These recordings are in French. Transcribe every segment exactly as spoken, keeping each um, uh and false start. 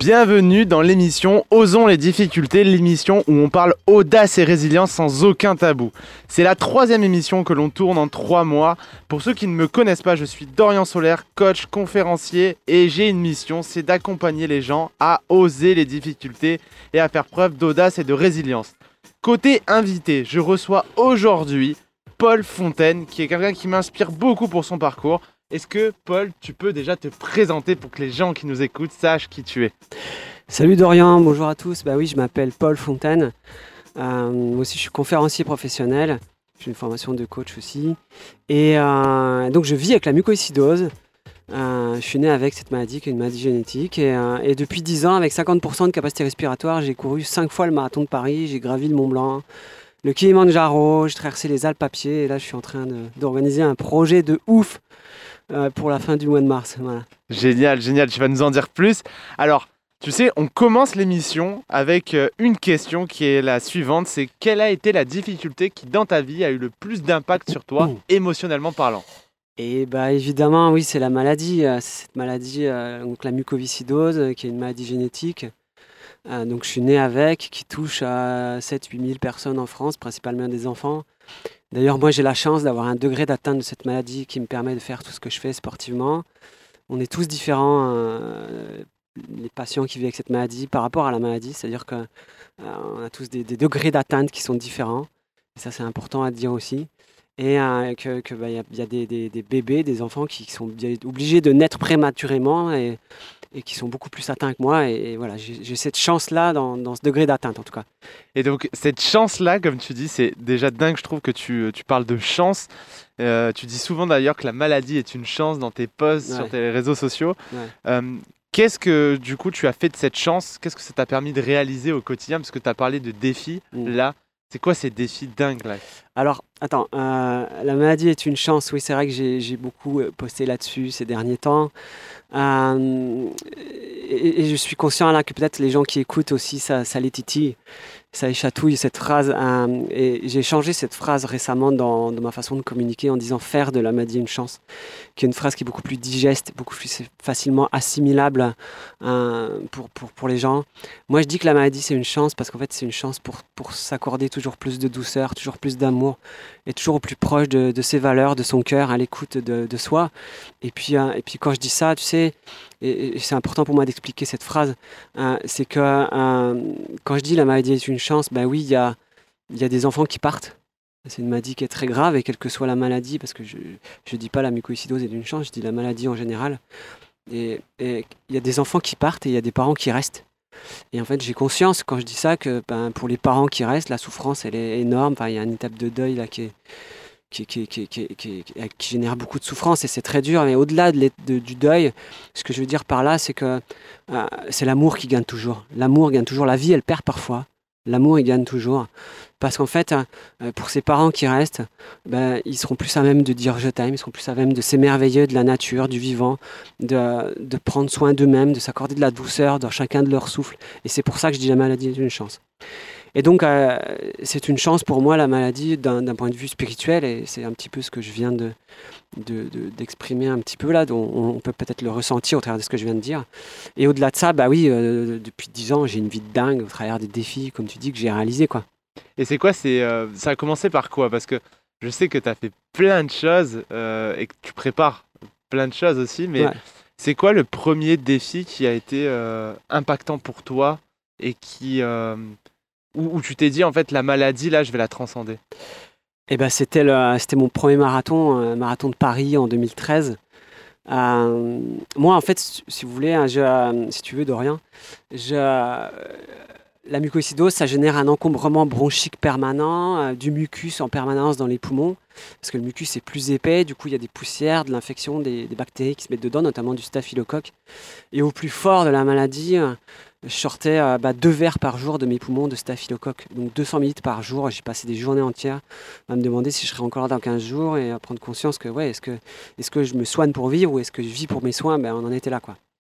Bienvenue dans l'émission Osons les difficultés, l'émission où on parle audace et résilience sans aucun tabou. C'est la troisième émission que l'on tourne en trois mois. Pour ceux qui ne me connaissent pas, je suis Dorian Solaire, coach, conférencier et j'ai une mission, c'est d'accompagner les gens à oser les difficultés et à faire preuve d'audace et de résilience. Côté invité, je reçois aujourd'hui Paul Fontaine, qui est quelqu'un qui m'inspire beaucoup pour son parcours. Est-ce que, Paul, tu peux déjà te présenter pour que les gens qui nous écoutent sachent qui tu es ? Salut Dorian, bonjour à tous. Bah oui, je m'appelle Paul Fontaine. Euh, moi aussi, je suis conférencier professionnel. J'ai une formation de coach aussi. Et euh, donc, je vis avec la mucoviscidose. Euh, je suis né avec cette maladie, qui est une maladie génétique. Et, euh, et depuis dix ans, avec cinquante pour cent de capacité respiratoire, j'ai couru cinq fois le marathon de Paris. J'ai gravi le Mont Blanc, le Kilimandjaro, j'ai traversé les Alpes à pied. Et là, je suis en train de, d'organiser un projet de ouf Euh, pour la fin du mois de mars. Voilà. Génial, génial, tu vas nous en dire plus. Alors, tu sais, on commence l'émission avec euh, une question qui est la suivante, c'est quelle a été la difficulté qui, dans ta vie, a eu le plus d'impact sur toi, mmh. émotionnellement parlant ? Et bah évidemment, oui, c'est la maladie, euh, c'est cette maladie, euh, donc la mucoviscidose, euh, qui est une maladie génétique. Euh, donc je suis né avec, qui touche à sept à huit mille personnes en France, principalement des enfants. D'ailleurs, moi, j'ai la chance d'avoir un degré d'atteinte de cette maladie qui me permet de faire tout ce que je fais sportivement. On est tous différents, euh, les patients qui vivent avec cette maladie, par rapport à la maladie. C'est-à-dire qu'on euh, a tous des, des degrés d'atteinte qui sont différents. Et ça, c'est important à dire aussi. Et euh, qu'il que, bah, y a, y a des, des, des bébés, des enfants qui sont obligés de naître prématurément et, et qui sont beaucoup plus atteints que moi. Et, et voilà, j'ai, j'ai cette chance-là dans, dans ce degré d'atteinte, en tout cas. Et donc, cette chance-là, comme tu dis, c'est déjà dingue, je trouve, que tu, tu parles de chance. Euh, tu dis souvent, d'ailleurs, que la maladie est une chance dans tes posts, ouais. sur tes réseaux sociaux. Ouais. Euh, qu'est-ce que, du coup, tu as fait de cette chance ? Qu'est-ce que ça t'a permis de réaliser au quotidien ? Parce que tu as parlé de défis, mmh. là. C'est quoi ces défis dingues là ? Alors, attends, euh, la maladie est une chance. Oui, c'est vrai que j'ai, j'ai beaucoup posté là-dessus ces derniers temps. Euh, et, et je suis conscient là que peut-être les gens qui écoutent aussi, ça, ça les titille, ça les chatouille cette phrase. Euh, et j'ai changé cette phrase récemment dans, dans ma façon de communiquer en disant faire de la maladie une chance, qui est une phrase qui est beaucoup plus digeste, beaucoup plus facilement assimilable euh, pour, pour, pour les gens. Moi, je dis que la maladie, c'est une chance parce qu'en fait, c'est une chance pour, pour s'accorder toujours plus de douceur, toujours plus d'amour, et toujours au plus proche de, de ses valeurs, de son cœur, à l'écoute de, de soi. Et puis, euh, et puis, quand je dis ça, tu sais, et, et c'est important pour moi d'expliquer cette phrase, euh, c'est que euh, quand je dis la maladie est une chance, ben oui, il y a, y a des enfants qui partent. C'est une maladie qui est très grave, et quelle que soit la maladie, parce que je ne dis pas la mucoviscidose est une chance, je dis la maladie en général. Et il y a des enfants qui partent et il y a des parents qui restent. Et en fait, j'ai conscience, quand je dis ça, que ben, pour les parents qui restent, la souffrance, elle est énorme. Enfin, il y a une étape de deuil là, qui, est, qui, qui, qui, qui, qui, qui, qui génère beaucoup de souffrance, et c'est très dur. Mais au-delà de, de, du deuil, ce que je veux dire par là, c'est que euh, c'est l'amour qui gagne toujours. L'amour gagne toujours. La vie, elle perd parfois. L'amour, il gagne toujours. Parce qu'en fait, euh, pour ces parents qui restent, ben, ils seront plus à même de dire je t'aime, ils seront plus à même de s'émerveiller de la nature, du vivant, de, de prendre soin d'eux-mêmes, de s'accorder de la douceur dans chacun de leurs souffles. Et c'est pour ça que je dis la maladie est une chance. Et donc, euh, c'est une chance pour moi, la maladie, d'un, d'un point de vue spirituel, et c'est un petit peu ce que je viens de, de, de, d'exprimer un petit peu là, dont on peut peut-être le ressentir au travers de ce que je viens de dire. Et au-delà de ça, bah oui, euh, depuis dix ans, j'ai une vie de dingue au travers des défis, comme tu dis, que j'ai réalisés, quoi. Et c'est quoi c'est, euh, ça a commencé par quoi ? Parce que je sais que tu as fait plein de choses euh, et que tu prépares plein de choses aussi, mais ouais. C'est quoi le premier défi qui a été euh, impactant pour toi et qui, euh, où, où tu t'es dit, en fait, la maladie, là, je vais la transcender ? Eh ben, c'était, le, c'était mon premier marathon, euh, marathon de Paris en deux mille treize. Euh, moi, en fait, si vous voulez, je, euh, si tu veux, Dorian, je... Euh, La mucoviscidose, ça génère un encombrement bronchique permanent, euh, du mucus en permanence dans les poumons, parce que le mucus est plus épais, du coup il y a des poussières, de l'infection, des, des bactéries qui se mettent dedans, notamment du staphylocoque. Et au plus fort de la maladie, euh, je sortais euh, bah, deux verres par jour de mes poumons de staphylocoque, donc deux cents millilitres par jour. J'ai passé des journées entières à me demander si je serais encore là dans quinze jours et à prendre conscience que, ouais, est-ce que, est-ce que je me soigne pour vivre ou est-ce que je vis pour mes soins ? Ben, on en était là, quoi.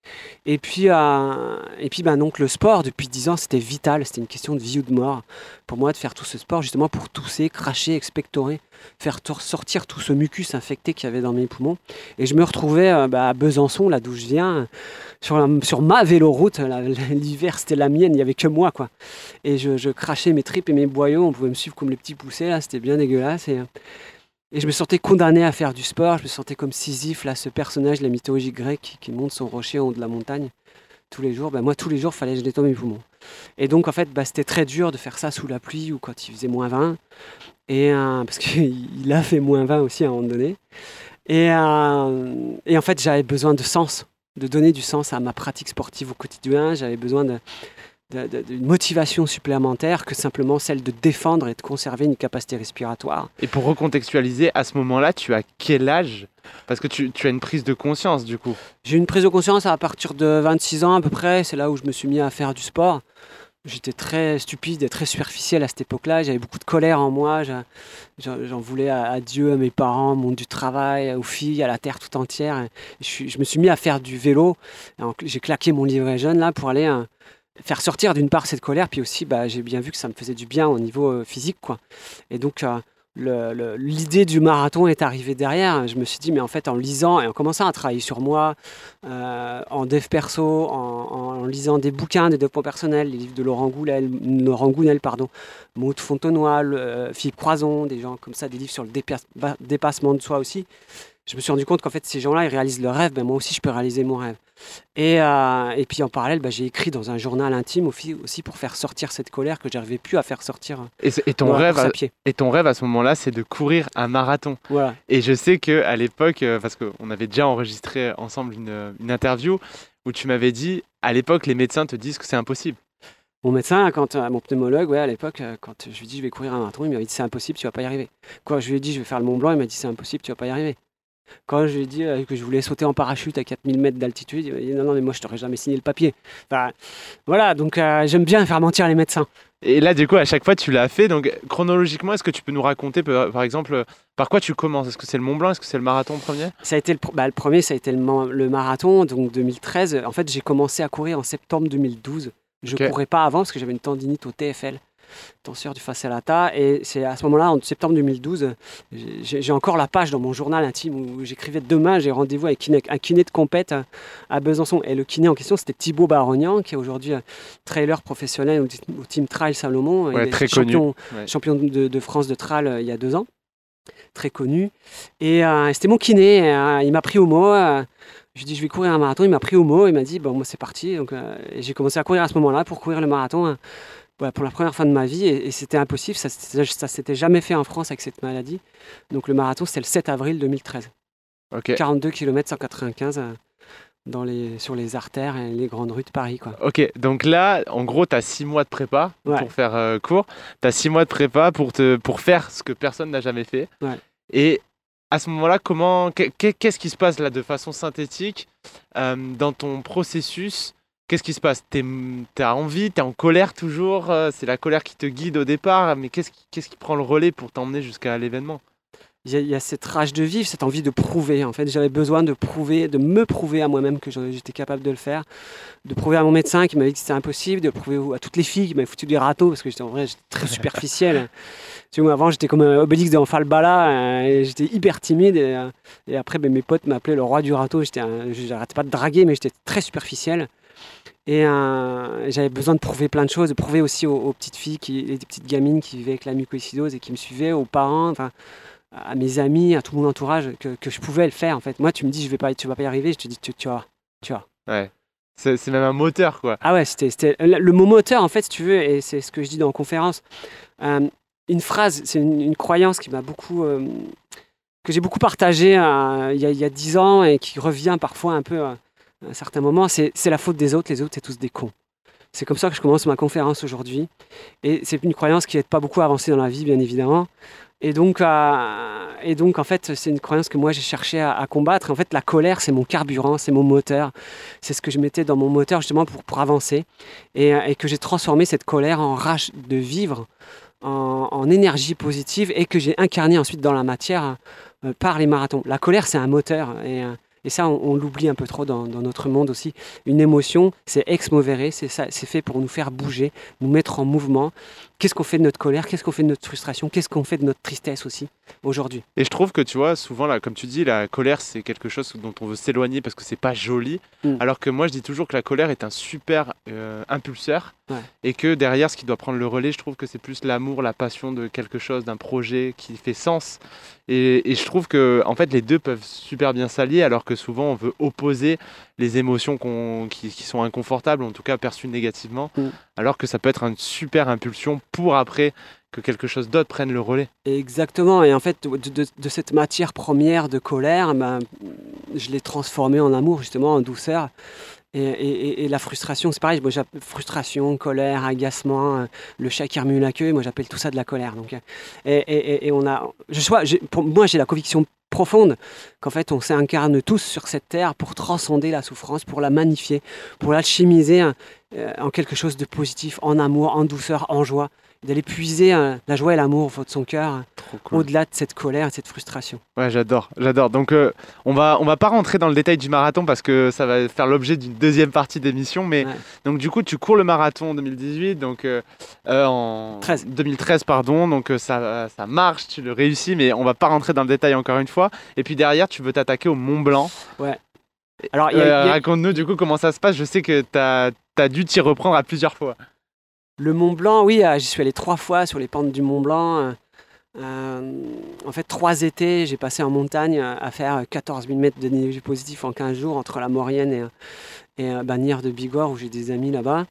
Et puis, euh, et puis ben, donc, le sport, depuis dix ans, c'était vital. C'était une question de vie ou de mort pour moi de faire tout ce sport, justement pour tousser, cracher, expectorer, faire sortir tout ce mucus infecté qu'il y avait dans mes poumons. Et je me retrouvais euh, bah, à Besançon, là d'où je viens, sur, la, sur ma véloroute. Là, l'hiver, c'était la mienne, il n'y avait que moi, quoi. Et je, je crachais mes tripes et mes boyaux. On pouvait me suivre comme les petits poussés, là, c'était bien dégueulasse. Et, et je me sentais condamné à faire du sport. Je me sentais comme Sisyphe, là, ce personnage de la mythologie grecque qui, qui monte son rocher en haut de la montagne tous les jours. Ben, moi, tous les jours, il fallait que je nettoie mes poumons. Et donc, en fait, bah, c'était très dur de faire ça sous la pluie ou quand il faisait moins vingt. Et, euh, parce qu'il a fait moins vingt aussi à un moment donné. Et, euh, et en fait, j'avais besoin de sens, de donner du sens à ma pratique sportive au quotidien. J'avais besoin de, de, de, d'une motivation supplémentaire que simplement celle de défendre et de conserver une capacité respiratoire. Et pour recontextualiser, à ce moment-là, tu as quel âge ? Parce que tu, tu as une prise de conscience, du coup. J'ai eu une prise de conscience à partir de vingt-six ans à peu près. C'est là où je me suis mis à faire du sport. J'étais très stupide et très superficiel à cette époque-là. J'avais beaucoup de colère en moi. J'en, j'en voulais à, à Dieu, à mes parents, au monde du travail, aux filles, à la terre tout entière. Je, suis, je me suis mis à faire du vélo. J'ai claqué mon livret jeune là pour aller euh, faire sortir d'une part cette colère. Puis aussi, bah, j'ai bien vu que ça me faisait du bien au niveau euh, physique, quoi. Et donc, euh, le, le, l'idée du marathon est arrivée derrière. Je me suis dit, mais en fait, en lisant et en commençant à travailler sur moi, euh, en dev perso, en, en lisant des bouquins de développement personnel, les livres de Laurent Gounel, Laurent Gounel pardon, Maud Fontenoy, euh, Philippe Croison, des gens comme ça, des livres sur le dépasse, dépassement de soi aussi. Je me suis rendu compte qu'en fait, ces gens-là, ils réalisent leur rêve, ben moi aussi, je peux réaliser mon rêve. Et, euh, et puis en parallèle, ben, j'ai écrit dans un journal intime aussi pour faire sortir cette colère que je n'arrivais plus à faire sortir. Et, et, ton rêve à, et ton rêve à ce moment-là, c'est de courir un marathon. Voilà. Et je sais qu'à l'époque, parce qu'on avait déjà enregistré ensemble une, une interview où tu m'avais dit, à l'époque, les médecins te disent que c'est impossible. Mon médecin, quand, mon pneumologue, ouais, à l'époque, quand je lui ai dit je vais courir un marathon, il m'a dit c'est impossible, tu vas pas y arriver. Quand je lui ai dit je vais faire le Mont Blanc, il m'a dit c'est impossible, tu vas pas y arriver. Quand je lui ai dit euh, que je voulais sauter en parachute à quatre mille mètres d'altitude, il m'a dit non, non, mais moi je t'aurais jamais signé le papier. Enfin, voilà, donc euh, j'aime bien faire mentir les médecins. Et là, du coup, à chaque fois, tu l'as fait. Donc, chronologiquement, est-ce que tu peux nous raconter, par exemple, par quoi tu commences ? Est-ce que c'est le Mont Blanc ? Est-ce que c'est le marathon premier ? Ça a été le, bah, le premier, ça a été le, le marathon, donc deux mille treize. En fait, j'ai commencé à courir en septembre deux mille douze. Je ne okay. courais pas avant parce que j'avais une tendinite au T F L. Tenseur du fascia lata, et c'est à ce moment-là, en septembre deux mille douze, j'ai, j'ai encore la page dans mon journal intime où j'écrivais demain j'ai rendez-vous avec kiné, un kiné de compète à, à Besançon, et le kiné en question c'était Thibaut Barognan qui est aujourd'hui trailer professionnel au, au team Trail Salomon, ouais, il très est champion, connu. Ouais. champion de, de France de trail euh, il y a deux ans, très connu, et euh, c'était mon kiné, euh, il m'a pris au mot. Euh, je lui ai dit je vais courir un marathon, il m'a pris au mot, il m'a dit bon moi c'est parti, donc euh, et j'ai commencé à courir à ce moment-là pour courir le marathon. Euh, pour la première fois de ma vie, et, et c'était impossible, ça ne s'était jamais fait en France avec cette maladie. Donc le marathon, c'était le sept avril deux mille treize. Okay. quarante-deux kilomètres cent quatre-vingt-quinze euh, dans les, sur les artères et les grandes rues de Paris, quoi. Ok, donc là, en gros, tu as six mois de prépa ouais. pour faire euh, court. Tu as six mois de prépa pour, te, pour faire ce que personne n'a jamais fait. Ouais. Et à ce moment-là, comment, qu'est-ce qui se passe là de façon synthétique euh, dans ton processus ? Qu'est-ce qui se passe ? T'es, t'as envie, t'es en colère toujours, euh, c'est la colère qui te guide au départ, mais qu'est-ce qui, qu'est-ce qui prend le relais pour t'emmener jusqu'à l'événement ? Il y, a, il y a cette rage de vivre, cette envie de prouver. En fait, j'avais besoin de prouver, de me prouver à moi-même que j'étais capable de le faire, de prouver à mon médecin qui m'avait dit que c'était impossible, de prouver à toutes les filles qui m'avaient foutu des râteaux parce que j'étais en vrai j'étais très superficiel. Tu vois, avant j'étais comme un Obélix dans Falbala, et j'étais hyper timide et, et après ben, mes potes m'appelaient le roi du râteau. J'étais un, j'arrêtais pas de draguer, mais j'étais très superficiel. Et euh, j'avais besoin de prouver plein de choses, de prouver aussi aux, aux petites filles, qui, les petites gamines qui vivaient avec la mucoïcidose et qui me suivaient, aux parents, enfin, à mes amis, à tout mon entourage, que, que je pouvais le faire en fait. Moi, tu me dis, je vais pas, tu vas pas y arriver, je te dis, tu, tu vas, tu vas. Ouais. C'est, c'est même un moteur, quoi. Ah ouais, c'était, c'était le mot moteur en fait, si tu veux, et c'est ce que je dis dans la conférence. Euh, une phrase, c'est une, une croyance qui m'a beaucoup, euh, que j'ai beaucoup partagée euh, il y a, il y a dix ans et qui revient parfois un peu. Euh, à un certain moment, c'est, c'est la faute des autres, les autres c'est tous des cons. C'est comme ça que je commence ma conférence aujourd'hui. Et c'est une croyance qui n'aide pas beaucoup à avancer dans la vie, bien évidemment. Et donc, euh, et donc en fait, c'est une croyance que moi j'ai cherché à, à combattre. Et en fait, la colère, c'est mon carburant, c'est mon moteur. C'est ce que je mettais dans mon moteur justement pour, pour avancer. Et, et que j'ai transformé cette colère en rage de vivre, en, en énergie positive, et que j'ai incarné ensuite dans la matière euh, par les marathons. La colère, c'est un moteur. Et, Et ça, on, on l'oublie un peu trop dans, dans notre monde aussi. Une émotion, c'est ex movere, c'est ça, c'est fait pour nous faire bouger, nous mettre en mouvement. Qu'est-ce qu'on fait de notre colère? Qu'est-ce qu'on fait de notre frustration? Qu'est-ce qu'on fait de notre tristesse aussi aujourd'hui? Et je trouve que tu vois, souvent, là, comme tu dis, la colère, c'est quelque chose dont on veut s'éloigner parce que c'est pas joli. Mm. Alors que moi, je dis toujours que la colère est un super euh, impulseur Ouais. et que derrière, ce qui doit prendre le relais, je trouve que c'est plus l'amour, la passion de quelque chose, d'un projet qui fait sens. Et, et je trouve que en fait, les deux peuvent super bien s'allier alors que souvent, on veut opposer les émotions qu'on, qui, qui sont inconfortables, en tout cas perçues négativement, Mm. alors que ça peut être une super impulsion pour après que quelque chose d'autre prenne le relais. Exactement, et en fait, de, de- de cette matière première de colère, ben, je l'ai transformée en amour, justement, en douceur. Et, et- et la frustration, c'est pareil, moi j'appelle frustration, colère, agacement, euh, le chat qui remue la queue, moi j'appelle tout ça de la colère. Donc, euh, et, et- et- et on a, je sois, j'ai- pour moi j'ai la conviction profonde qu'en fait on s'incarne tous sur cette terre pour transcender la souffrance, pour la magnifier, pour l'alchimiser hein, euh, en quelque chose de positif, en amour, en douceur, en joie, d'aller puiser euh, la joie et l'amour au fond de son cœur, hein, Trop cool. au-delà de cette colère et de cette frustration. Ouais, j'adore, j'adore. Donc, euh, on va, on va pas rentrer dans le détail du marathon parce que ça va faire l'objet d'une deuxième partie d'émission. Mais Ouais. donc, du coup, tu cours le marathon en deux mille dix-huit, donc euh, euh, en treize. deux mille treize, pardon. Donc, euh, ça, ça marche, tu le réussis, mais on va pas rentrer dans le détail encore une fois. Et puis derrière, tu veux t'attaquer au Mont Blanc. Ouais. Alors, il y a- Euh, il y a- raconte-nous du coup comment ça se passe. Je sais que tu as dû t'y reprendre à plusieurs fois. Le Mont Blanc, oui, euh, j'y suis allé trois fois sur les pentes du Mont Blanc. euh, euh, en fait, trois étés, j'ai passé en montagne euh, à faire quatorze mille mètres de dénivelé positif en quinze jours entre la Maurienne et, et euh, Bagnères de Bigorre où j'ai des amis là-bas.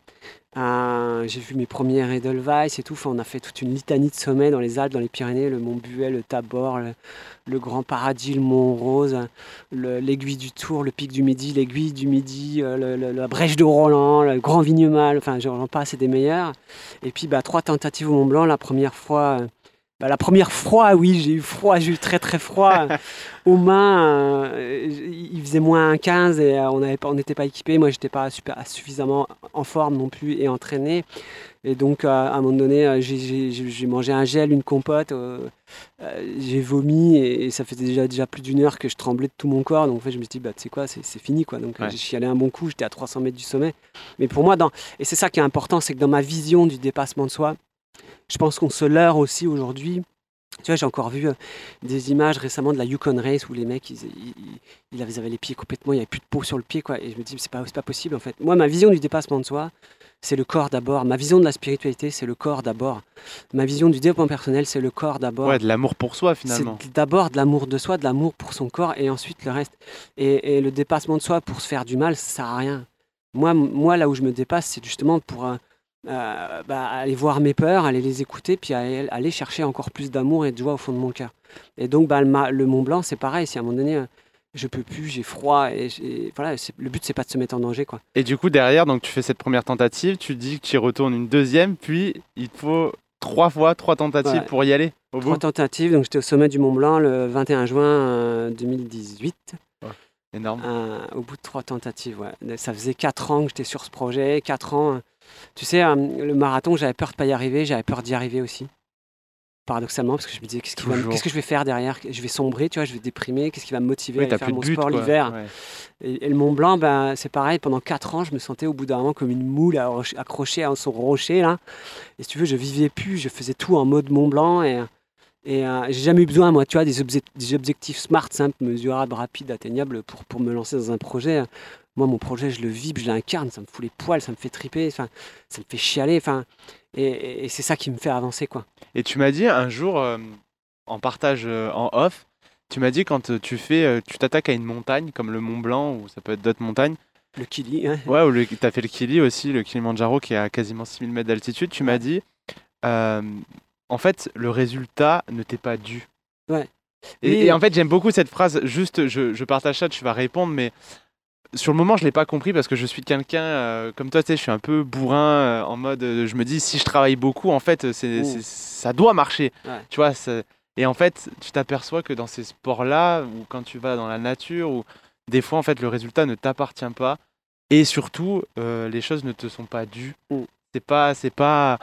Euh, j'ai vu mes premiers Edelweiss et tout. Enfin, on a fait toute une litanie de sommets dans les Alpes, dans les Pyrénées, le Mont Buet, le Tabor, le, le Grand Paradis, le Mont Rose, le- l'aiguille du Tour, le pic du Midi, l'aiguille du Midi, euh, le- le- la brèche de Roland, le Grand Vignemal. Enfin, j'en passe, c'est des meilleurs. Et puis, bah, trois tentatives au Mont Blanc. La première fois. euh, bah, la première froid, oui, j'ai eu froid, j'ai eu très très froid. Aux mains, euh, il faisait moins quinze et euh, on n'avait pas- on n'était pas équipé. Moi, j'étais pas super, suffisamment en forme non plus et entraîné. Et donc, euh, à un moment donné, euh, j'ai- j'ai j'ai mangé un gel, une compote, euh, euh, j'ai vomi et, et ça faisait déjà, déjà plus d'une heure que je tremblais de tout mon corps. Donc, en fait, je me suis dit, bah, tu sais quoi, c'est c'est fini, quoi. Donc, euh, Ouais. j'ai chialé un bon coup, j'étais à trois cents mètres du sommet. Mais pour moi, dans, et c'est ça qui est important, c'est que dans ma vision du dépassement de soi, je pense qu'on se leurre aussi aujourd'hui. Tu vois, j'ai encore vu euh, des images récemment de la Yukon Race où les mecs, ils, ils, ils- ils avaient les pieds complètement, il n'y avait plus de peau sur le pied, quoi. Et je me dis, c'est pas, c'est pas possible, en fait. Moi, ma vision du dépassement de soi, c'est le corps d'abord. Ma vision de la spiritualité, c'est le corps d'abord. Ma vision du développement personnel, c'est le corps d'abord. Ouais, de l'amour pour soi finalement. C'est d'abord de l'amour de soi, de l'amour pour son corps et ensuite le reste. Et, et le dépassement de soi pour se faire du mal, ça sert à rien. Moi, m- moi là où je me dépasse, c'est justement pour euh, euh, bah, aller voir mes peurs, aller les écouter, puis aller, aller chercher encore plus d'amour et de joie au fond de mon cœur. Et donc, bah, le, ma- le Mont Blanc, c'est pareil. Si à un moment donné, euh, je peux plus, j'ai froid, et, j'ai- voilà, c'est- le but, c'est pas de se mettre en danger, quoi. Et du coup, derrière, donc tu fais cette première tentative, tu dis que tu y retournes une deuxième, puis il te faut trois fois, trois tentatives Ouais. pour y aller au Trois bout. tentatives, donc j'étais au sommet du Mont Blanc le vingt et un juin euh, deux mille dix-huit. Énorme. Euh, au bout de trois tentatives, ouais. Ça faisait quatre ans que j'étais sur ce projet, quatre ans. euh, Tu sais, euh, le marathon, j'avais peur de pas y arriver, j'avais peur d'y arriver aussi. Paradoxalement, parce que je me disais, qu'est-ce, qui va me- Toujours. qu'est-ce que je vais faire derrière? Je vais sombrer, tu vois, je vais déprimer, qu'est-ce qui va me motiver Oui, à t'as aller faire plus de mon but, sport quoi. l'hiver? Ouais. Et, et le Mont Blanc, ben, c'est pareil, pendant quatre ans, je me sentais au bout d'un moment comme une moule accroch- accrochée à son rocher, là. Et si tu veux, je vivais plus, je faisais tout en mode Mont Blanc, et, et euh, j'ai jamais eu besoin, moi, tu vois, des, obje- des objectifs smart, simples, mesurables, rapides, atteignables pour, pour me lancer dans un projet. Moi, mon projet, je le vibre, je l'incarne, ça me fout les poils, ça me fait triper, enfin, ça me fait chialer, enfin, et, et- et c'est ça qui me fait avancer, quoi. Et tu m'as dit un jour, euh, en partage euh, en off, tu m'as dit quand euh, tu fais, euh, tu t'attaques à une montagne comme le Mont Blanc ou ça peut être d'autres montagnes. Le Kili, hein. Ouais, ou tu as fait le Kili aussi, le Kilimandjaro qui est à quasiment six mille mètres d'altitude. Tu m'as Ouais. dit, euh, en fait, le résultat ne t'est pas dû. Ouais. Et, Oui. et en fait, j'aime beaucoup cette phrase. Juste, je, je partage ça, tu vas répondre, mais sur le moment, je l'ai pas compris parce que je suis quelqu'un euh, comme toi, tu sais, je suis un peu bourrin euh, en mode, euh, je me dis, si je travaille beaucoup, en fait, c'est, Mm. c'est- ça doit marcher. Ouais. Tu vois, c'est- et en fait, tu t'aperçois que dans ces sports-là, ou quand tu vas dans la nature, ou des fois, en fait, le résultat ne t'appartient pas. Et surtout, euh, les choses ne te sont pas dues. Mm. C'est pas, c'est pas,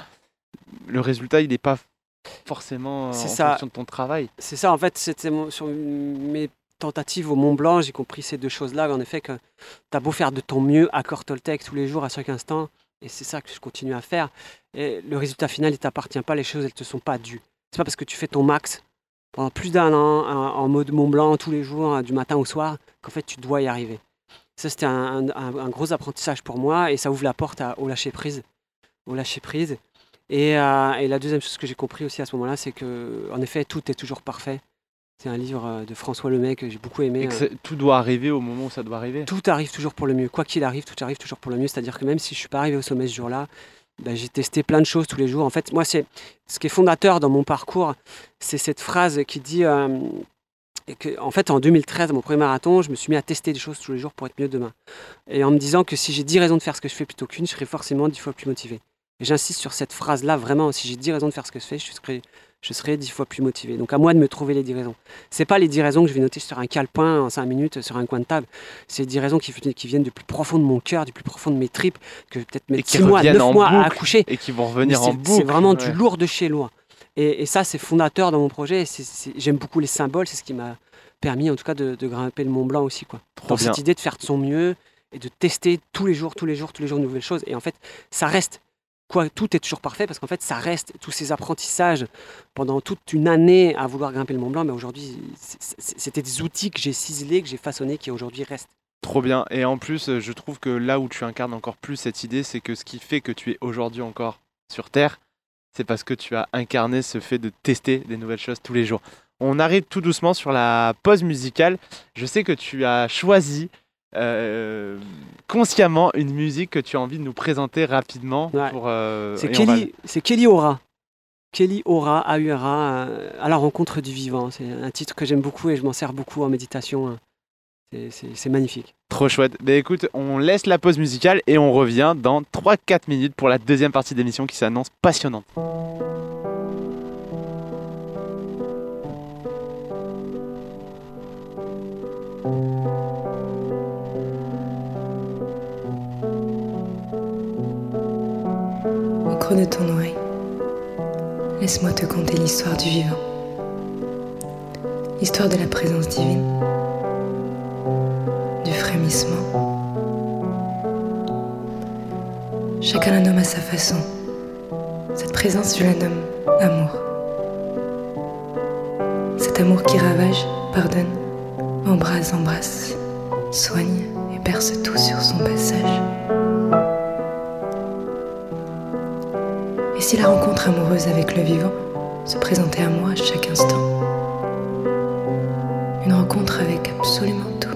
le résultat, il n'est pas forcément C'est en ça. fonction de ton travail. C'est ça, en fait, c'était mon- sur mes tentative au Mont Blanc, j'ai compris ces deux choses-là, en effet, que tu as beau faire de ton mieux à corps Toltec tous les jours, à chaque instant, et c'est ça que je continue à faire, et le résultat final, il ne t'appartient pas, les choses, elles ne te sont pas dues. C'est pas parce que tu fais ton max pendant plus d'un an, en mode Mont Blanc, tous les jours, du matin au soir, qu'en fait, tu dois y arriver. Ça, c'était un, un, un gros apprentissage pour moi, et ça ouvre la porte à, au lâcher-prise. Au lâcher-prise. Et, euh, et la deuxième chose que j'ai compris aussi à ce moment-là, c'est que, en effet, tout est toujours parfait. C'est un livre de François Lemay que j'ai beaucoup aimé. Et que tout doit arriver au moment où ça doit arriver. Tout arrive toujours pour le mieux. Quoi qu'il arrive, tout arrive toujours pour le mieux. C'est-à-dire que même si je ne suis pas arrivé au sommet ce jour-là, ben, j'ai testé plein de choses tous les jours. En fait, moi, c'est ce qui est fondateur dans mon parcours, c'est cette phrase qui dit euh, que, en fait, en deux mille treize, mon premier marathon, je me suis mis à tester des choses tous les jours pour être mieux demain. Et en me disant que si j'ai dix raisons de faire ce que je fais plutôt qu'une, je serais forcément dix fois plus motivé. Et j'insiste sur cette phrase-là, vraiment, si j'ai dix raisons de faire ce que je fais, je serai, je serai dix fois plus motivé. Donc à moi de me trouver les dix raisons. Ce n'est pas les dix raisons que je vais noter sur un calepin en cinq minutes sur un coin de table. C'est les dix raisons qui, qui viennent du plus profond de mon cœur, du plus profond de mes tripes, que peut-être mettre six mois, neuf mois à accoucher. Et qui vont revenir en boucle. C'est vraiment ouais. du lourd de chez loin. Et, et ça, c'est fondateur dans mon projet. C'est, c'est, j'aime beaucoup les symboles, c'est ce qui m'a permis en tout cas de, de grimper le Mont Blanc aussi. Quoi. Dans bien. Cette idée de faire de son mieux et de tester tous les jours, tous les jours, tous les jours de nouvelles choses. Et en fait, ça reste... Quoi, tout est toujours parfait parce qu'en fait, ça reste tous ces apprentissages pendant toute une année à vouloir grimper le Mont Blanc. Mais aujourd'hui, c'était des outils que j'ai ciselés, que j'ai façonnés, qui aujourd'hui restent. Trop bien. Et en plus, je trouve que là où tu incarnes encore plus cette idée, c'est que ce qui fait que tu es aujourd'hui encore sur Terre, c'est parce que tu as incarné ce fait de tester des nouvelles choses tous les jours. On arrive tout doucement sur la pause musicale. Je sais que tu as choisi Euh, consciemment une musique que tu as envie de nous présenter rapidement. Ouais. Pour, euh, c'est, Kelly, va... c'est Kelly Aura. Kelly Aura, A U R A, euh, à la rencontre du vivant. C'est un titre que j'aime beaucoup et je m'en sers beaucoup en méditation. C'est, c'est, c'est magnifique. Trop chouette. Bah, écoute, on laisse la pause musicale et on revient dans trois à quatre minutes pour la deuxième partie d'émission qui s'annonce passionnante. De ton oreille, laisse-moi te conter l'histoire du vivant, l'histoire de la présence divine, du frémissement. Chacun la nomme à sa façon. Cette présence, je la nomme amour. Cet amour qui ravage, pardonne, embrase, embrasse, soigne et berce tout sur son passage. Et si la rencontre amoureuse avec le vivant se présentait à moi à chaque instant, une rencontre avec absolument tout,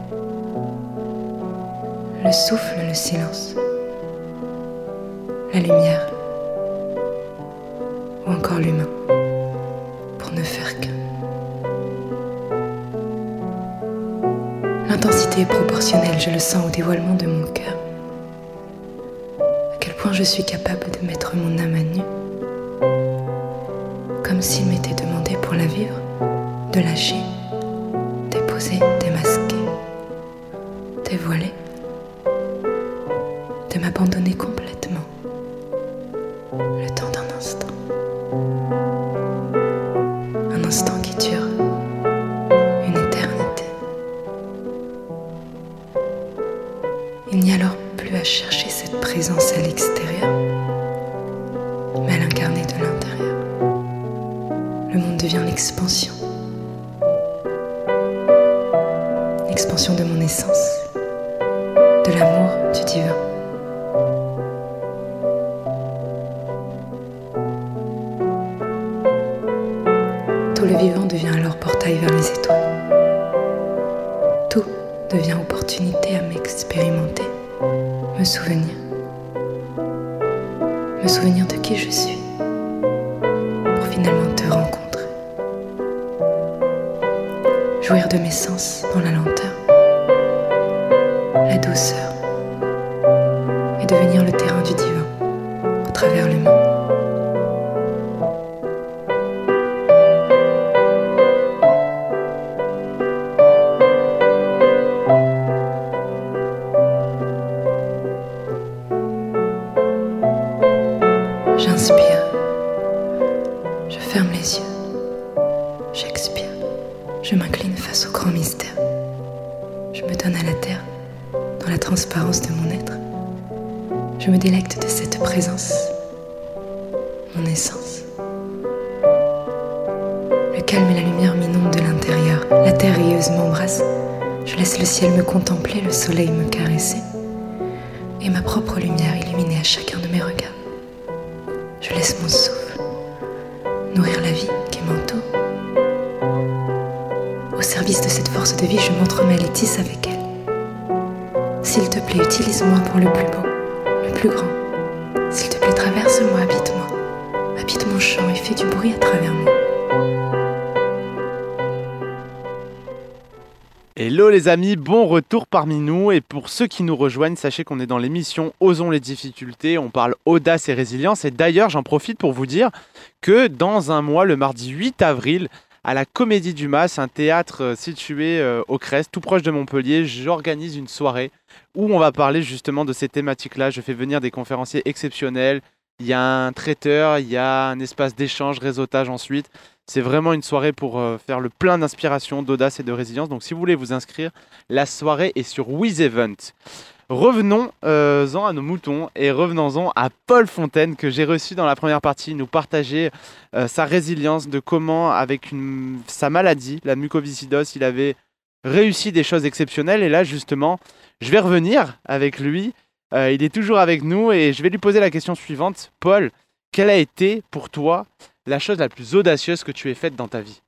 le souffle, le silence, la lumière, ou encore l'humain, pour ne faire qu'un. L'intensité est proportionnelle, je le sens au dévoilement de mon cœur. Point je suis capable de mettre mon âme à nu, comme s'il m'était demandé pour la vivre de lâcher, déposer, démasquer, dévoiler, de m'abandonner complètement, le temps d'un instant, un instant qui dure une éternité. Il n'y a alors plus à chercher cette présence à l'extérieur, mais à l'incarner de l'intérieur. Le monde devient l'expansion. L'expansion de mon essence, de l'amour, du divin. Tout le vivant devient alors portail vers les étoiles. Tout devient opportunité à m'expérimenter, me souvenir. Me souvenir de qui je suis, pour finalement te rencontrer. Jouir de mes sens dans la lenteur, la douceur, et devenir le terrain du divin, au travers l'humain. J'inspire, je ferme les yeux, j'expire, Je m'incline face au grand mystère. Je me donne à la terre, dans la transparence de mon être. Je me délecte de cette présence, mon essence. Le calme et la lumière m'inondent de l'intérieur. La terre rieuse m'embrasse. Je laisse le ciel me contempler, le soleil me caresser. Et ma propre lumière illuminer à chacun de mes regards. Je laisse mon souffle nourrir la vie qui m'entoure. Au service de cette force de vie, je m'entremêle et tisse avec elle. S'il te plaît, utilise-moi pour le plus beau, le plus grand. S'il te plaît, traverse-moi, habite-moi. Habite mon champ et fais du bruit à travers moi. Hello les amis, bon retour parmi nous. Et pour ceux qui nous rejoignent, sachez qu'on est dans l'émission Osons les difficultés. On parle audace et résilience. Et d'ailleurs, j'en profite pour vous dire que dans un mois, le mardi huit avril, à la Comédie du Mas, un théâtre situé euh, au Crest, tout proche de Montpellier, j'organise une soirée où on va parler justement de ces thématiques-là. Je fais venir des conférenciers exceptionnels. Il y a un traiteur, il y a un espace d'échange, réseautage ensuite. C'est vraiment une soirée pour euh, faire le plein d'inspiration, d'audace et de résilience. Donc si vous voulez vous inscrire, la soirée est sur WizEvent. Revenons-en euh, à nos moutons et revenons-en à Paul Fontaine que j'ai reçu dans la première partie, nous partager euh, sa résilience, de comment avec une, sa maladie, la mucoviscidose, il avait réussi des choses exceptionnelles. Et là justement, je vais revenir avec lui, euh, il est toujours avec nous et je vais lui poser la question suivante. Paul, quelle a été pour toi la chose la plus audacieuse que tu aies faite dans ta vie?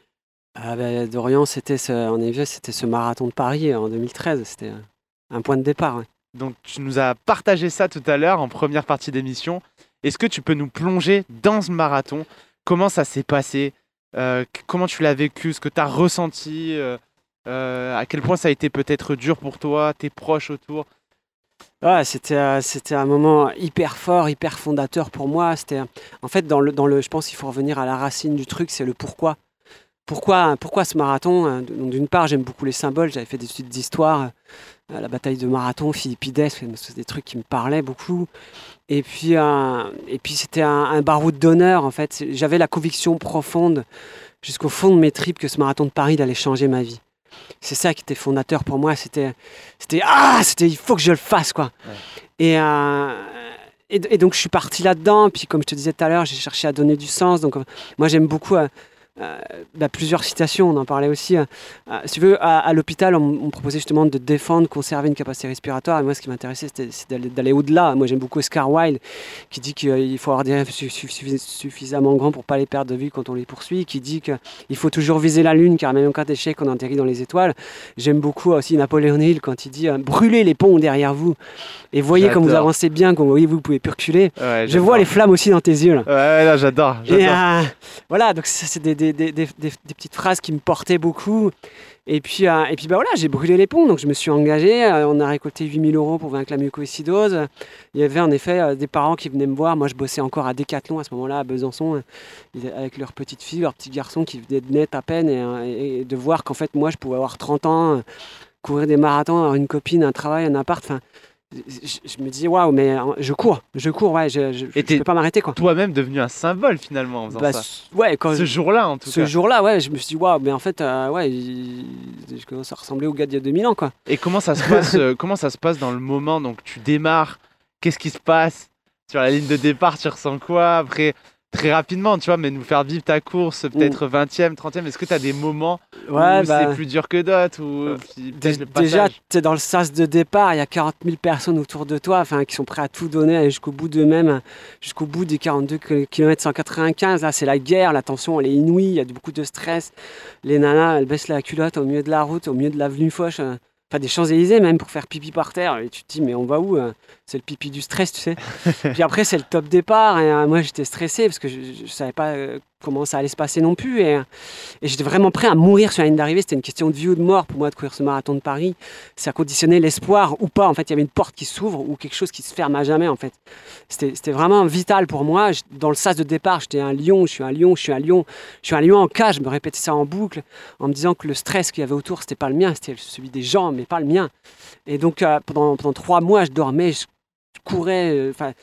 Ah ben, Dorian, c'était ce, en effet, c'était ce marathon de Paris en deux mille treize, c'était un point de départ. Ouais. Donc tu nous as partagé ça tout à l'heure en première partie d'émission. Est-ce que tu peux nous plonger dans ce marathon? Comment ça s'est passé? euh, Comment tu l'as vécu? Ce que tu as ressenti? euh, euh, À quel point ça a été peut-être dur pour toi, tes proches autour? Ouais, c'était, euh, c'était un moment hyper fort, hyper fondateur pour moi. C'était, en fait, dans le, dans le, je pense qu'il faut revenir à la racine du truc, c'est le pourquoi. Pourquoi, pourquoi ce marathon? Donc, d'une part, j'aime beaucoup les symboles. J'avais fait des études d'histoire, euh, la bataille de Marathon, Philippides, c'est des trucs qui me parlaient beaucoup. Et puis, euh, et puis c'était un, un baroud d'honneur, en fait. J'avais la conviction profonde, jusqu'au fond de mes tripes, que ce marathon de Paris allait changer ma vie. C'est ça qui était fondateur pour moi. C'était, c'était ah, c'était il faut que je le fasse, quoi. Ouais. Et, euh, et, et donc je suis parti là-dedans. Puis comme je te disais tout à l'heure, j'ai cherché à donner du sens. Donc euh, moi j'aime beaucoup. Euh, Euh, bah, plusieurs citations, on en parlait aussi. Euh, si tu veux, à, à l'hôpital, on, on me proposait justement de défendre, conserver une capacité respiratoire. Et moi, ce qui m'intéressait, c'était, c'était d'aller, d'aller au-delà. Moi, j'aime beaucoup Oscar Wilde, qui dit qu'il euh, faut avoir des rêves suffisamment grands pour ne pas les perdre de vue quand on les poursuit, qui dit qu'il faut toujours viser la lune, car même en cas d'échec, on atterrit dans les étoiles. J'aime beaucoup aussi Napoléon Hill, quand il dit euh, « Brûlez les ponts derrière vous, et voyez j'adore. Comme vous avancez bien, comme vous voyez, vous pouvez plus reculer. Ouais, » Je vois les flammes aussi dans tes yeux. Là. Ouais, là, j'adore. j'adore. Et euh, voilà, donc ça, c'est des Des, des, des, des, des petites phrases qui me portaient beaucoup. Et puis, euh, et puis bah voilà, j'ai brûlé les ponts, donc je me suis engagé. Euh, on a récolté huit mille euros pour vaincre la mucoviscidose. Il y avait en effet euh, des parents qui venaient me voir. Moi, je bossais encore à Decathlon à ce moment-là, à Besançon, euh, avec leur petite fille, leur petit garçon qui venait de naître à peine. Et, et, et de voir qu'en fait, moi, je pouvais avoir trente ans, euh, courir des marathons, avoir une copine, un travail, un appart. Enfin, Je, je me disais waouh, mais je cours, je cours, ouais, je, je, je peux pas m'arrêter, quoi. Toi-même devenu un symbole finalement en faisant bah, ça. Ouais, quand ce jour-là en tout ce cas. Ce jour-là, ouais, je me suis dit waouh, mais en fait, euh, ouais, il, je commence à ressembler au gars d'il y a deux mille ans, quoi. Et comment ça se passe euh, Comment ça se passe dans le moment? Donc tu démarres, qu'est-ce qui se passe sur la ligne de départ? Tu ressens quoi après? Très rapidement, tu vois, mais nous faire vivre ta course, peut-être vingtième, trentième, est-ce que tu as des moments ouais, où bah, c'est plus dur que d'autres ou euh, dé- le Déjà, tu es dans le sas de départ, il y a quarante mille personnes autour de toi qui sont prêts à tout donner, aller jusqu'au bout d'eux-mêmes, jusqu'au bout des quarante-deux kilomètres cent quatre-vingt-quinze. Là, c'est la guerre, la tension, elle est inouïe, il y a beaucoup de stress. Les nanas, elles baissent la culotte au milieu de la route, au milieu de l'avenue Foch. Euh, Enfin, des Champs-Élysées même pour faire pipi par terre et tu te dis mais on va où? C'est le pipi du stress, tu sais. Puis après c'est le top départ et euh, moi j'étais stressé parce que je, je savais pas euh, comment ça allait se passer non plus et, et j'étais vraiment prêt à mourir sur la ligne d'arrivée. C'était une question de vie ou de mort pour moi de courir ce marathon de Paris. Ça conditionnait l'espoir ou pas. En fait il y avait une porte qui s'ouvre ou quelque chose qui se ferme à jamais en fait. C'était, c'était vraiment vital pour moi. Dans le sas de départ j'étais un lion, je suis un lion, je suis un lion, je suis un lion en cage. Je me répétais ça en boucle en me disant que le stress qu'il y avait autour c'était pas le mien, c'était celui des gens mais pas le mien. Et donc euh, pendant, pendant trois mois je dormais, je courais, enfin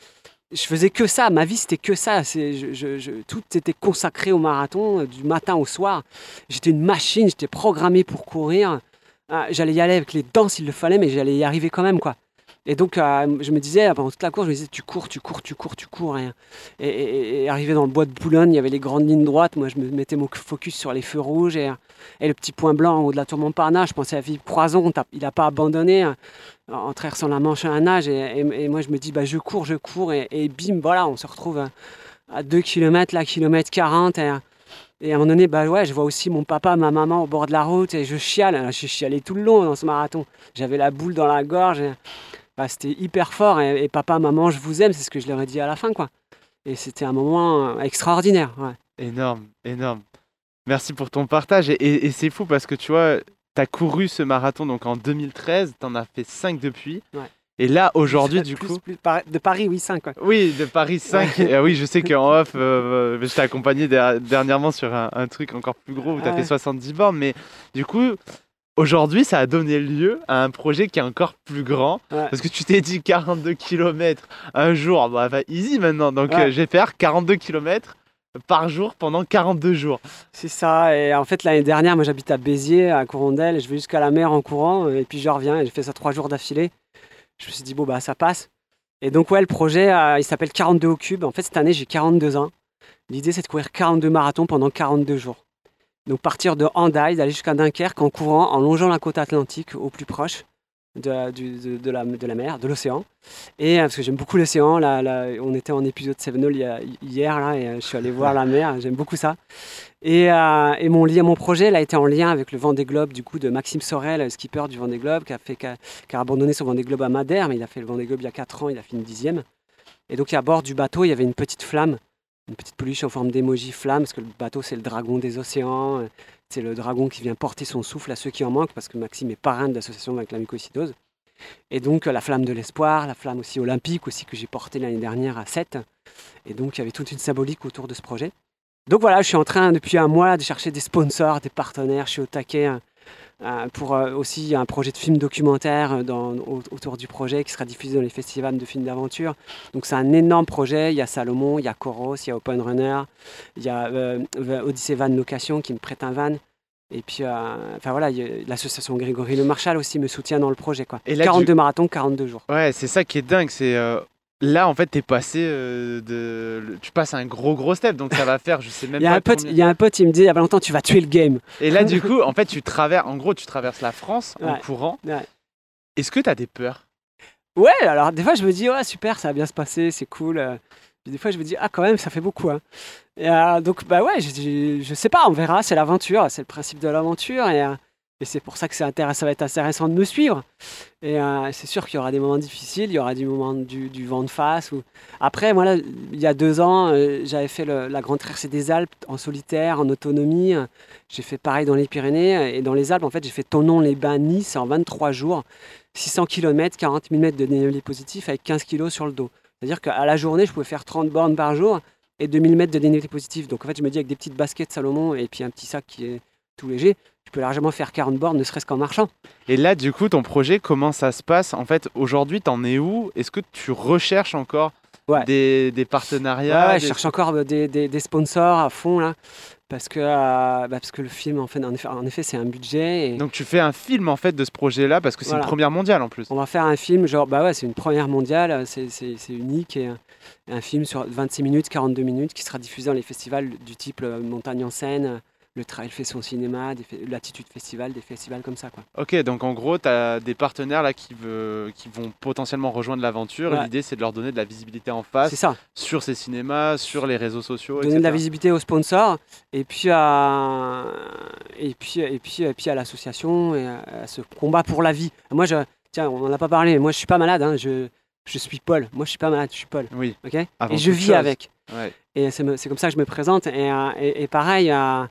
je faisais que ça, ma vie c'était que ça, c'est, je, je, je, tout était consacré au marathon, euh, du matin au soir. J'étais une machine, j'étais programmé pour courir. Euh, j'allais y aller avec les dents s'il le fallait, mais j'allais y arriver quand même, quoi. Et donc euh, je me disais, pendant toute la course, je me disais, tu cours, tu cours, tu cours, tu cours. Et, et, et, et arrivé dans le bois de Boulogne, il y avait les grandes lignes droites, moi je me mettais mon focus sur les feux rouges et, et le petit point blanc en haut de la tour Montparnasse. Je pensais à Philippe Croison, il n'a pas abandonné hein, en traversant la Manche à un nage. Et, et, et moi je me dis, bah, je cours, je cours, et, et bim, voilà, on se retrouve à deux kilomètres, là, kilomètre quarante. Et, et à un moment donné, bah, ouais, je vois aussi mon papa, ma maman au bord de la route, et je chiale. Je chialais tout le long dans ce marathon. J'avais la boule dans la gorge. Et, bah, c'était hyper fort. Et, et papa, maman, je vous aime, c'est ce que je leur ai dit à la fin, quoi. Et c'était un moment extraordinaire. Ouais. Énorme, énorme. Merci pour ton partage. Et, et, et c'est fou parce que tu vois, tu as couru ce marathon donc en deux mille treize, tu en as fait cinq depuis. Ouais. Et là, aujourd'hui, du plus, coup. Plus, de Paris, oui, cinq. Ouais. Oui, de Paris cinq. Ouais. Et, oui, je sais qu'en off, euh, je t'ai accompagné der- dernièrement sur un, un truc encore plus gros où tu as ouais. fait soixante-dix bornes. Mais du coup. Aujourd'hui, ça a donné lieu à un projet qui est encore plus grand. Ouais. Parce que tu t'es dit quarante-deux kilomètres un jour, bah, bah easy maintenant. Donc ouais. euh, je vais faire quarante-deux kilomètres par jour pendant quarante-deux jours. C'est ça. Et en fait, l'année dernière, moi j'habite à Béziers, à Courondelle, et je vais jusqu'à la mer en courant. Et puis je reviens et j'ai fait ça trois jours d'affilée. Je me suis dit, bon, bah ça passe. Et donc, ouais, le projet, euh, il s'appelle quarante-deux au cube. En fait, cette année, j'ai quarante-deux ans. L'idée, c'est de courir quarante-deux marathons pendant quarante-deux jours. Donc partir de Hendaye, d'aller jusqu'à Dunkerque en courant, en longeant la côte atlantique au plus proche de, du, de, de, la, de la mer, de l'océan. Et parce que j'aime beaucoup l'océan, là, là, on était en épisode Seven All hier, là, et je suis allé voir la mer, j'aime beaucoup ça. Et, euh, et mon, mon projet il a été en lien avec le Vendée Globe du coup, de Maxime Sorel, le skipper du Vendée Globe, qui a, fait, qui, a, qui a abandonné son Vendée Globe à Madère, mais il a fait le Vendée Globe il y a quatre ans, il a fini dixième. Et donc à bord du bateau, il y avait une petite flamme. Une petite peluche en forme d'émoji flamme, parce que le bateau, c'est le dragon des océans. C'est le dragon qui vient porter son souffle à ceux qui en manquent, parce que Maxime est parrain de l'association avec la mucoviscidose. Et donc, la flamme de l'espoir, la flamme aussi olympique, aussi que j'ai portée l'année dernière à Sète. Et donc, il y avait toute une symbolique autour de ce projet. Donc voilà, je suis en train, depuis un mois, de chercher des sponsors, des partenaires. Je suis au taquet euh, pour euh, aussi un projet de film documentaire dans, autour du projet qui sera diffusé dans les festivals de films d'aventure. Donc c'est un énorme projet. Il y a Salomon, il y a Coros, il y a Open Runner, il y a euh, Odyssey Van Location qui me prête un van. Et puis, euh, enfin voilà, y a, l'association Grégory Le Marchal aussi me soutient dans le projet, quoi. Et là, quarante-deux tu... marathons, quarante-deux jours. Ouais, c'est ça qui est dingue. C'est euh, là, en fait, t'es passé euh, de, tu passes un gros gros step, donc ça va faire, je sais même il y a pas. Un pote, il y a un pote, il me dit, il y a pas longtemps, tu vas tuer le game. Et là, du coup, en fait, tu traverses, en gros, tu traverses la France ouais. en courant. Ouais. Est-ce que t'as des peurs? Ouais, alors des fois, je me dis, ouais, super, ça va bien se passer, c'est cool. Puis des fois, je me dis, ah, quand même, ça fait beaucoup. Hein. Et, euh, donc, bah ouais, je, je, je sais pas, on verra, c'est l'aventure, c'est le principe de l'aventure. Et, euh, et c'est pour ça que c'est ça va être intéressant de me suivre. Et euh, c'est sûr qu'il y aura des moments difficiles, il y aura du moment du, du vent de face. Ou... Après, moi, là, il y a deux ans, euh, j'avais fait le, la grande traversée des Alpes en solitaire, en autonomie. J'ai fait pareil dans les Pyrénées. Et dans les Alpes, en fait, j'ai fait Thonon-les-Bains-Nice en vingt-trois jours, six cents kilomètres, quarante mille mètres de dénivelé positif avec quinze kilos sur le dos. C'est-à-dire qu'à la journée, je pouvais faire trente bornes par jour et deux mille mètres de dénivelé positif. Donc en fait, je me dis avec des petites baskets Salomon et puis un petit sac qui est tout léger, je peux largement faire quarante bornes, ne serait-ce qu'en marchant. Et là, du coup, ton projet, comment ça se passe? En fait, aujourd'hui, t'en es où? Est-ce que tu recherches encore ouais. des, des partenariats? Ouais, ouais des... je cherche encore des, des, des sponsors à fond, là. Parce que, euh, bah parce que le film, en, fait, en, effet, en effet, c'est un budget. Et... Donc tu fais un film en fait de ce projet-là parce que c'est voilà. une première mondiale en plus. On va faire un film, genre, bah ouais, c'est une première mondiale, c'est, c'est, c'est unique. Et un film sur vingt-six minutes, quarante-deux minutes qui sera diffusé dans les festivals du type Montagne en Seine, le Trail fait son cinéma, des fe- l'Attitude Festival, des festivals comme ça, quoi. Ok, donc en gros, tu as des partenaires là qui, veut, qui vont potentiellement rejoindre l'aventure. Ouais. L'idée, c'est de leur donner de la visibilité en face. C'est ça. Sur ces cinémas, sur les réseaux sociaux, donner et cetera. De la visibilité aux sponsors et puis à, et puis, et puis, et puis à l'association et à ce combat pour la vie. Moi, je, tiens, on n'en a pas parlé, mais moi, je suis pas malade. Hein, je, je suis Paul. Moi, je suis pas malade, je suis Paul. Oui. Okay Avant et je vis chose. avec. Ouais. Et c'est, c'est comme ça que je me présente. Et, et, et pareil, à,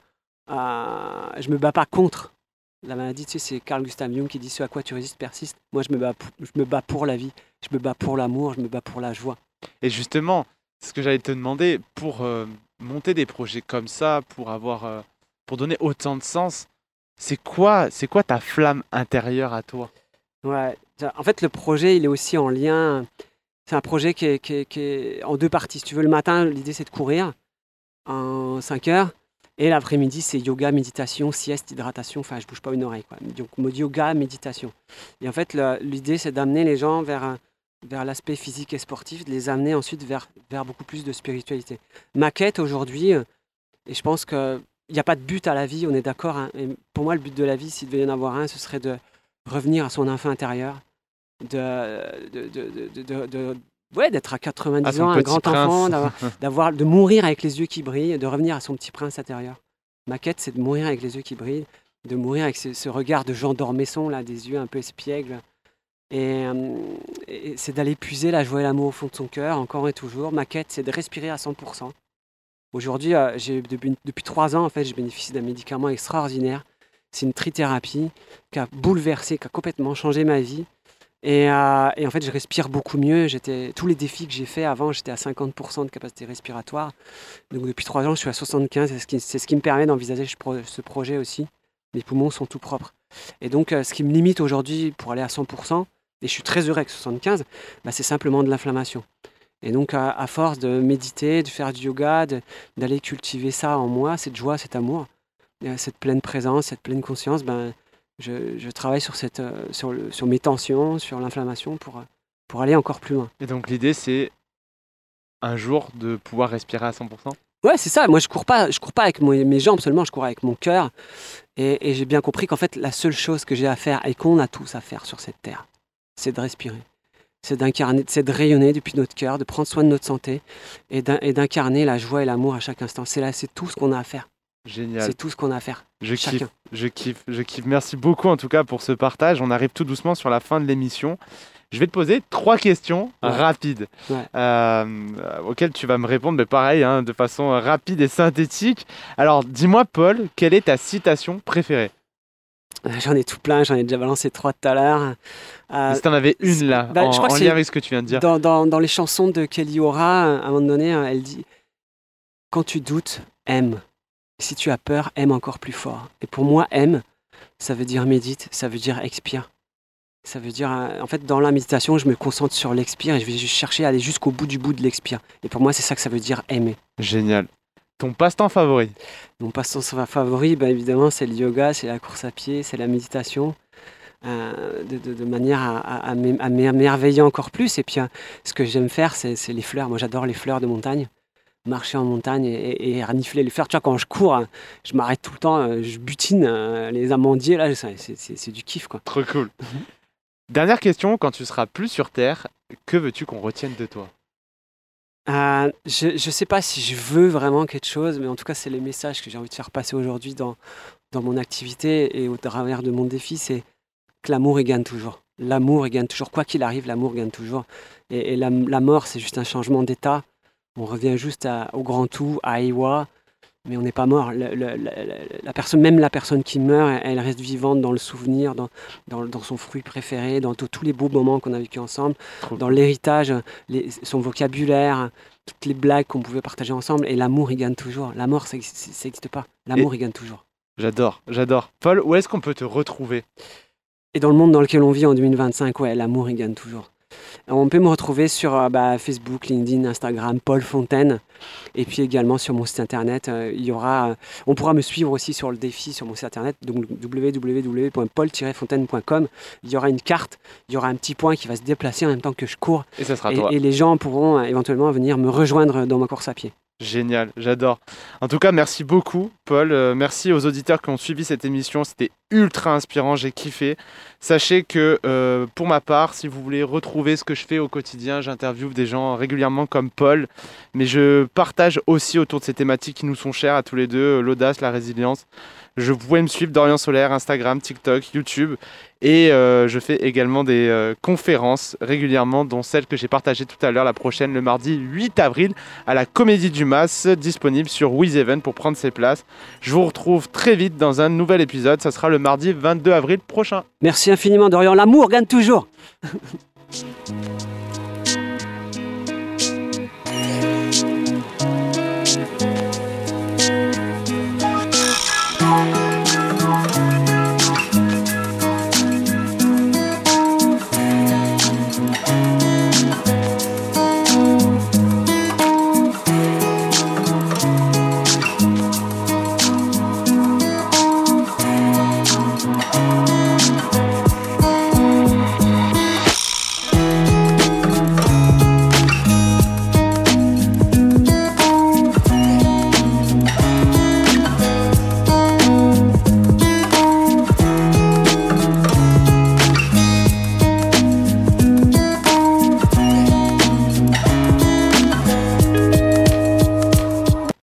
à, je me bats pas contre la maladie. Tu sais, c'est Carl Gustav Jung qui dit ce à quoi tu résistes persiste. Moi, je me bats, pour, je me bats pour la vie. Je me bats pour l'amour. Je me bats pour la joie. Et justement, c'est ce que j'allais te demander pour euh, monter des projets comme ça, pour avoir, euh, pour donner autant de sens. C'est quoi, c'est quoi ta flamme intérieure à toi? Ouais. En fait, le projet, il est aussi en lien. C'est un projet qui est, qui, est, qui est en deux parties. Si tu veux, le matin, l'idée c'est de courir en cinq heures. Et l'après-midi, c'est yoga, méditation, sieste, hydratation. Enfin, je bouge pas une oreille, quoi. Donc, mode yoga, méditation. Et en fait, le, l'idée, c'est d'amener les gens vers, vers l'aspect physique et sportif, de les amener ensuite vers, vers beaucoup plus de spiritualité. Ma quête aujourd'hui, et je pense qu'il n'y a pas de but à la vie, on est d'accord. Hein, et pour moi, le but de la vie, s'il devait y en avoir un, ce serait de revenir à son enfant intérieur, de, de, de, de, de, de ouais, d'être à quatre-vingt-dix ans, un grand prince. Enfant, d'avoir, d'avoir, de mourir avec les yeux qui brillent, de revenir à son petit prince intérieur. Ma quête, c'est de mourir avec les yeux qui brillent, de mourir avec ce, ce regard de Jean d'Ormesson, là, des yeux un peu espiègles. Et, euh, et c'est d'aller puiser la joie et l'amour au fond de son cœur, encore et toujours. Ma quête, c'est de respirer à cent pour cent. Aujourd'hui, euh, j'ai, depuis, depuis trois ans, en fait, je bénéficie d'un médicament extraordinaire. C'est une trithérapie qui a bouleversé, qui a complètement changé ma vie. Et, euh, et en fait, je respire beaucoup mieux. J'étais, tous les défis que j'ai faits avant, j'étais à cinquante pour cent de capacité respiratoire. Donc depuis trois ans, je suis à soixante-quinze. C'est ce qui, c'est ce qui me permet d'envisager ce projet aussi. Mes poumons sont tout propres. Et donc, euh, ce qui me limite aujourd'hui pour aller à cent pour cent, et je suis très heureux avec soixante-quinze, bah, c'est simplement de l'inflammation. Et donc, à, à force de méditer, de faire du yoga, de, d'aller cultiver ça en moi, cette joie, cet amour, cette pleine présence, cette pleine conscience, ben, Je, je travaille sur, cette, euh, sur, le, sur mes tensions, sur l'inflammation pour, pour aller encore plus loin. Et donc l'idée, c'est un jour de pouvoir respirer à cent pour cent ? Ouais, c'est ça. Moi, je ne cours pas, je cours pas avec mon, mes jambes seulement, je cours avec mon cœur. Et, et j'ai bien compris qu'en fait, la seule chose que j'ai à faire et qu'on a tous à faire sur cette terre, c'est de respirer. C'est d'incarner, c'est de rayonner depuis notre cœur, de prendre soin de notre santé et, d'in, et d'incarner la joie et l'amour à chaque instant. C'est là, c'est tout ce qu'on a à faire. Génial. C'est tout ce qu'on a à faire. Je Chacun. kiffe, je kiffe, je kiffe. Merci beaucoup en tout cas pour ce partage. On arrive tout doucement sur la fin de l'émission. Je vais te poser trois questions ouais. rapides ouais. euh, auxquelles tu vas me répondre, mais pareil, hein, de façon rapide et synthétique. Alors, dis-moi, Paul, quelle est ta citation préférée ? J'en ai tout plein, j'en ai déjà balancé trois tout à l'heure. Euh, si tu en avais une là, bah, en, je crois en que lien avec ce que tu viens de dire. Dans, dans, dans les chansons de Kelly Ora, à un moment donné, elle dit « Quand tu doutes, aime. Si tu as peur, aime encore plus fort. » Et pour moi, aime, ça veut dire médite, ça veut dire expire. Ça veut dire, en fait, dans la méditation, je me concentre sur l'expire et je vais juste chercher à aller jusqu'au bout du bout de l'expire. Et pour moi, c'est ça que ça veut dire aimer. Génial. Ton passe-temps favori ? Mon passe-temps favori, bah, évidemment, c'est le yoga, c'est la course à pied, c'est la méditation, euh, de, de, de manière à, à, à m'émerveiller encore plus. Et puis, euh, ce que j'aime faire, c'est, c'est les fleurs. Moi, j'adore les fleurs de montagne. Marcher en montagne et, et, et renifler les fleurs. Tu vois, quand je cours, je m'arrête tout le temps, je butine les amandiers, là, c'est, c'est, c'est du kiff, quoi. Trop cool. Dernière question, quand tu seras plus sur Terre, que veux-tu qu'on retienne de toi ? Euh, je ne sais pas si je veux vraiment quelque chose, mais en tout cas, c'est les messages que j'ai envie de faire passer aujourd'hui dans, dans mon activité et au travers de mon défi, c'est que l'amour, il gagne toujours. L'amour, il gagne toujours. Quoi qu'il arrive, l'amour gagne toujours. Et, et la, la mort, c'est juste un changement d'état. On revient juste à, au grand tout, à Iwa, mais on n'est pas mort. Le, le, la, la personne, même la personne qui meurt, elle reste vivante dans le souvenir, dans, dans, dans son fruit préféré, dans tous les beaux moments qu'on a vécu ensemble, Trop dans cool. l'héritage, les, son vocabulaire, toutes les blagues qu'on pouvait partager ensemble. Et l'amour, il gagne toujours. La mort, ça n'existe pas. L'amour, et il gagne toujours. J'adore, j'adore. Paul, où est-ce qu'on peut te retrouver ? Et dans le monde dans lequel on vit en deux mille vingt-cinq, ouais, l'amour, il gagne toujours. On peut me retrouver sur bah, Facebook, LinkedIn, Instagram, Paul Fontaine. Et puis également sur mon site internet, euh, il y aura, euh, on pourra me suivre aussi sur le défi sur mon site internet, donc w w w point paul tiret fontaine point com. Il y aura une carte, il y aura un petit point qui va se déplacer en même temps que je cours. Et ça sera et, toi. Et les gens pourront euh, éventuellement venir me rejoindre dans ma course à pied. Génial, j'adore. En tout cas, merci beaucoup, Paul. Euh, merci aux auditeurs qui ont suivi cette émission. C'était ultra inspirant, j'ai kiffé. Sachez que euh, pour ma part, si vous voulez retrouver ce que je fais au quotidien, j'interviewe des gens régulièrement comme Paul. Mais je partage aussi autour de ces thématiques qui nous sont chères à tous les deux, l'audace, la résilience. Je, vous pouvez me suivre, Dorian Solaire, Instagram, TikTok, YouTube. Et euh, je fais également des euh, conférences régulièrement, dont celle que j'ai partagée tout à l'heure, la prochaine, le mardi huit avril, à la Comédie du Mas, disponible sur WizEven pour prendre ses places. Je vous retrouve très vite dans un nouvel épisode. Ça sera le mardi vingt-deux avril prochain. Merci infiniment, Dorian. L'amour gagne toujours.